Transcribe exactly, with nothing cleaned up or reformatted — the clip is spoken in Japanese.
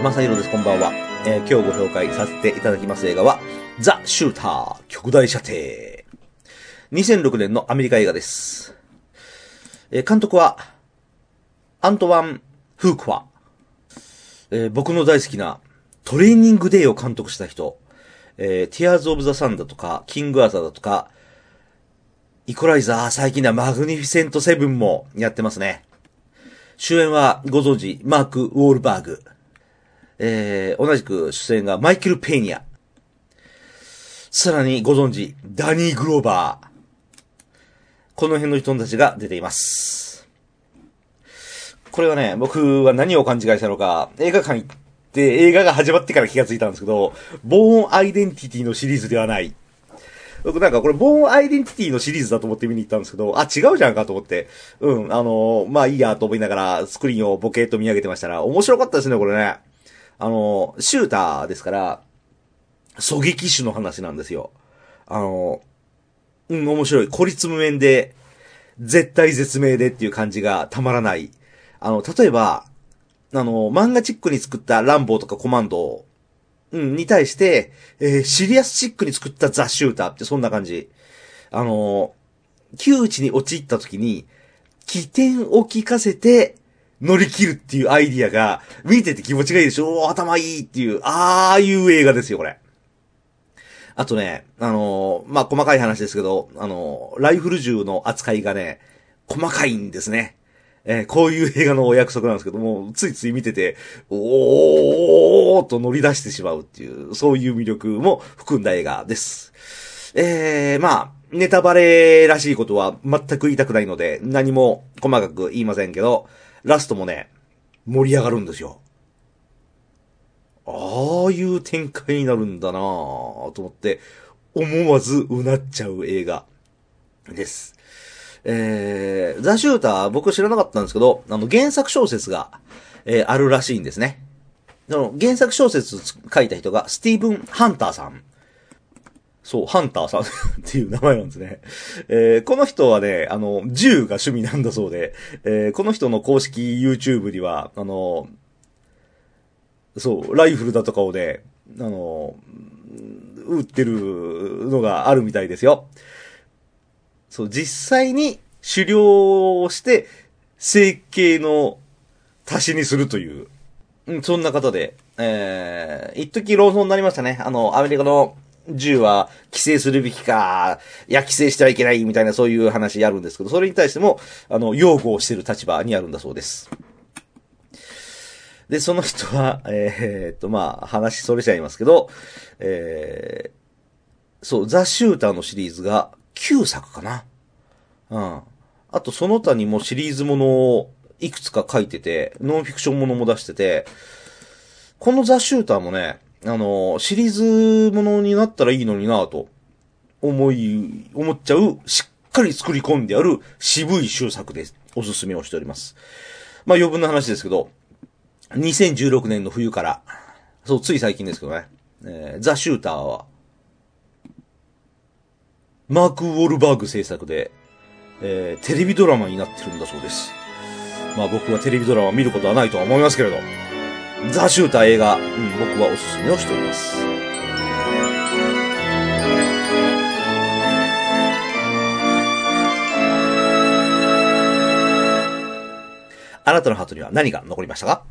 まさひろです。こんばんは。えー、今日ご紹介させていただきます映画は、ザ・シューター、極大射程。にせんろくねんのアメリカ映画です。えー、監督は、アントワン・フークワ。えー、僕の大好きなトレーニングデーを監督した人。えー、ティアーズ・オブ・ザ・サンだとか、キング・アーサーだとか、イコライザー、最近ではマグニフィセント・セブンもやってますね。主演はご存知、マーク・ウォールバーグ。えー、同じく出演がマイケル・ペーニャ。さらにご存知、ダニー・グローバー。この辺の人たちが出ています。これはね、僕は何を勘違いしたのか、映画館行って映画が始まってから気がついたんですけど、ボーン・アイデンティティのシリーズではない。僕なんかこれボーン・アイデンティティのシリーズだと思って見に行ったんですけど、あ、違うじゃんかと思って。うん、あのー、まあいいやと思いながらスクリーンをボケーっと見上げてましたら、面白かったですね、これね。あのー、シューターですから、狙撃手の話なんですよ。あのー、うん、面白い。孤立無縁で、絶対絶命でっていう感じがたまらない。あの、例えば、あのー、漫画チックに作ったランボーとかコマンド、うん、に対して、えー、シリアスチックに作ったザ・シューターってそんな感じ。あのー、窮地に陥った時に、起点を聞かせて乗り切るっていうアイディアが、見てて気持ちがいいでしょ。おー、頭いいっていう、ああいう映画ですよ、これ。あとね、あのー、まあ、細かい話ですけど、あのー、ライフル銃の扱いがね、細かいんですね。えー、こういう映画のお約束なんですけども、ついつい見てて、おーと乗り出してしまうっていう、そういう魅力も含んだ映画です。えー、まあ、ネタバレらしいことは全く言いたくないので、何も細かく言いませんけど、ラストもね、盛り上がるんですよ。ああいう展開になるんだなぁと思って、思わずうなっちゃう映画です。えー、ザ・シューター、僕知らなかったんですけど、あの、原作小説が、えー、あるらしいんですね。その、原作小説書いた人が、スティーブン・ハンターさん。そう、ハンターさんっていう名前なんですね。えー、この人はね、あの、銃が趣味なんだそうで、えー、この人の公式 YouTube には、あの、そう、ライフルだとかをね、あの、撃ってるのがあるみたいですよ。そう、実際に狩猟をして、整形の足しにするという、うん、そんな方で、えー、一時論争になりましたね。あの、アメリカの銃は規制するべきか、いや、規制してはいけないみたいなそういう話あるんですけど、それに対しても、あの、擁護をしている立場にあるんだそうです。で、その人は、えー、っと、まあ、話それちゃいますけど、えー、そう、ザ・シューターのシリーズがきゅうさくかな。うん。あと、その他にもシリーズものをいくつか書いてて、ノンフィクションものも出してて、このザ・シューターもね、あの、シリーズものになったらいいのになぁと、思い、思っちゃう、しっかり作り込んである渋い終作でおすすめをしております。まあ余分な話ですけど、にせんじゅうろくねんの冬から、そう、つい最近ですけどね、えー、ザ・シューターは、マーク・ウォルバーグ制作で、えー、テレビドラマになってるんだそうです。まあ僕はテレビドラマ見ることはないとは思いますけれど、ザ・シューター映画、うん、僕はおすすめをしております。あなたのハートには何が残りましたか？